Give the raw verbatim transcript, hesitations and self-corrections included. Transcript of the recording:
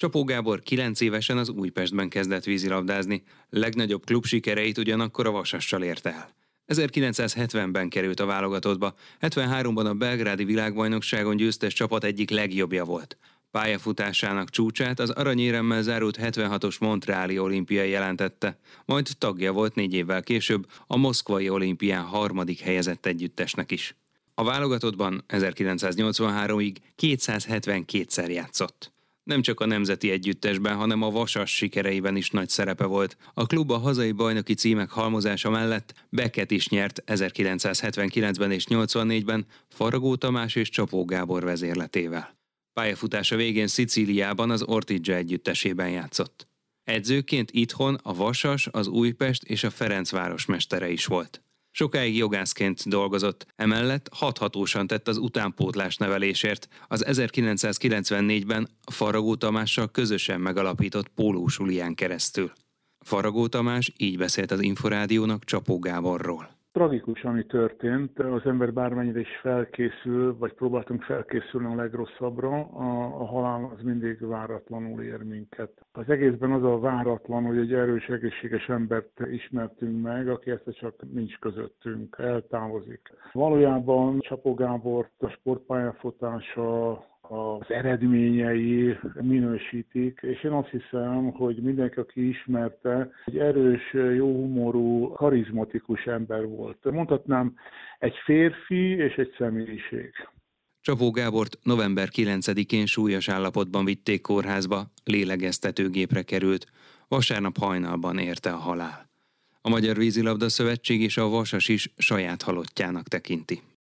Csapó Gábor kilenc évesen az Újpestben kezdett vízilabdázni, legnagyobb klub sikereit ugyanakkor a Vasassal érte el. ezerkilencszázhetvenben került a válogatottba, hetvenháromban a belgrádi világbajnokságon győztes csapat egyik legjobbja volt. Pályafutásának csúcsát az aranyéremmel zárult hetvenhatos montreali olimpiai jelentette, majd tagja volt négy évvel később a moszkvai olimpián harmadik helyezett együttesnek is. A válogatottban ezerkilencszáznyolcvanháromig kétszázhetvenkétszer játszott. Nem csak a nemzeti együttesben, hanem a Vasas sikereiben is nagy szerepe volt. A klub a hazai bajnoki címek halmozása mellett Beket is nyert ezerkilencszázhetvenkilencben és nyolcvannégyben Faragó Tamás és Csapó Gábor vezérletével. Pályafutása végén Szicíliában az Ortigia együttesében játszott. Edzőként itthon a Vasas, az Újpest és a Ferencváros mestere is volt. Sokáig jogászként dolgozott, emellett hathatósan tett az utánpótlás nevelésért, az ezerkilencszázkilencvennégyben Faragó Tamással közösen megalapított pólósuliján keresztül. Faragó Tamás így beszélt az Inforádiónak Csapó Gáborról. Tragikus, ami történt, az ember bármennyire is felkészül, vagy próbáltunk felkészülni a legrosszabbra, a, a halál az mindig váratlanul ér minket. Az egészben az a váratlan, hogy egy erős, egészséges embert ismertünk meg, aki ezt csak nincs közöttünk, eltávozik. Valójában Csapó Gábort a sportpályafutása, az eredményei minősítik, és én azt hiszem, hogy mindenki, aki ismerte, egy erős, jóhumorú, karizmatikus ember volt. Mondhatnám, egy férfi és egy személyiség. Csapó Gábort november kilencedikén súlyos állapotban vitték kórházba, lélegeztetőgépre került, vasárnap hajnalban érte a halál. A Magyar Vízilabda Szövetség és a Vasas is saját halottjának tekinti.